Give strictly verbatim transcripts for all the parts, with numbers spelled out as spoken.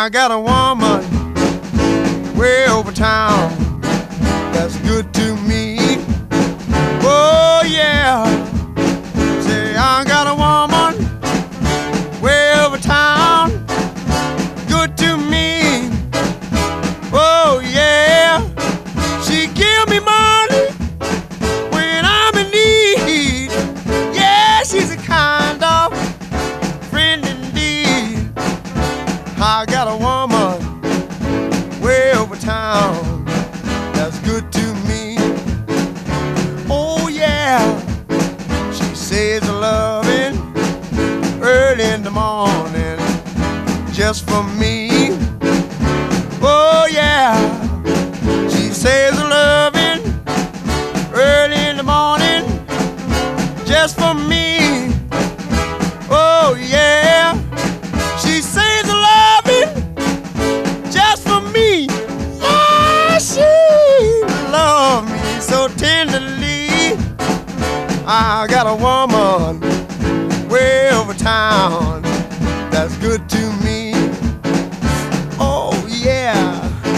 I got a woman way over town that's good to me. Oh yeah. Say I got a woman way over town, good to me. Oh yeah. She give me money when I'm in need. Yeah, she's a kind of friend indeed. I got a woman way over town that's good to me. Oh yeah. She says a loving early in the morning just for me. Oh yeah. She says a loving early in the morning just for me. Oh yeah. She says a loving just for me. Yeah, she loves me so tenderly. I got a woman way over town that's good to me. Oh yeah.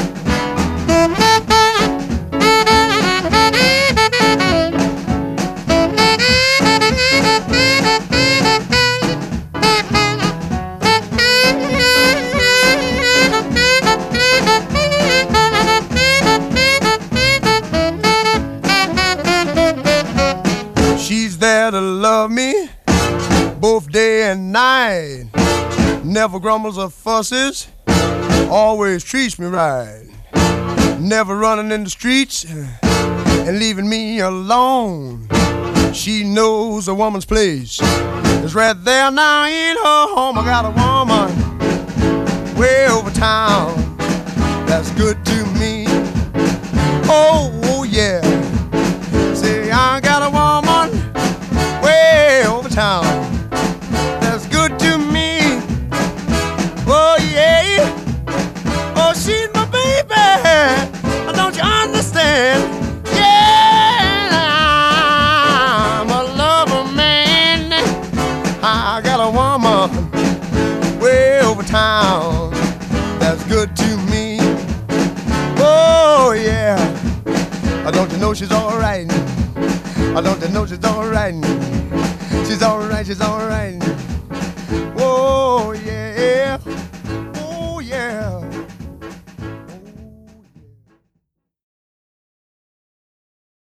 She's there to love me both day and night. Never grumbles or fusses, always treats me right. Never running in the streets and leaving me alone. She knows a woman's place is right there now in her home. I got a woman way over town that's good to me. Oh, oh yeah. Say I got a woman way over town that's good to me. Oh yeah. Oh, she's my baby. Don't you understand? Yeah, I'm a lover man. I got a woman way over town that's good to me. Oh yeah. Don't you know she's alright? Don't you know she's alright? She's alright, she's alright. Oh yeah.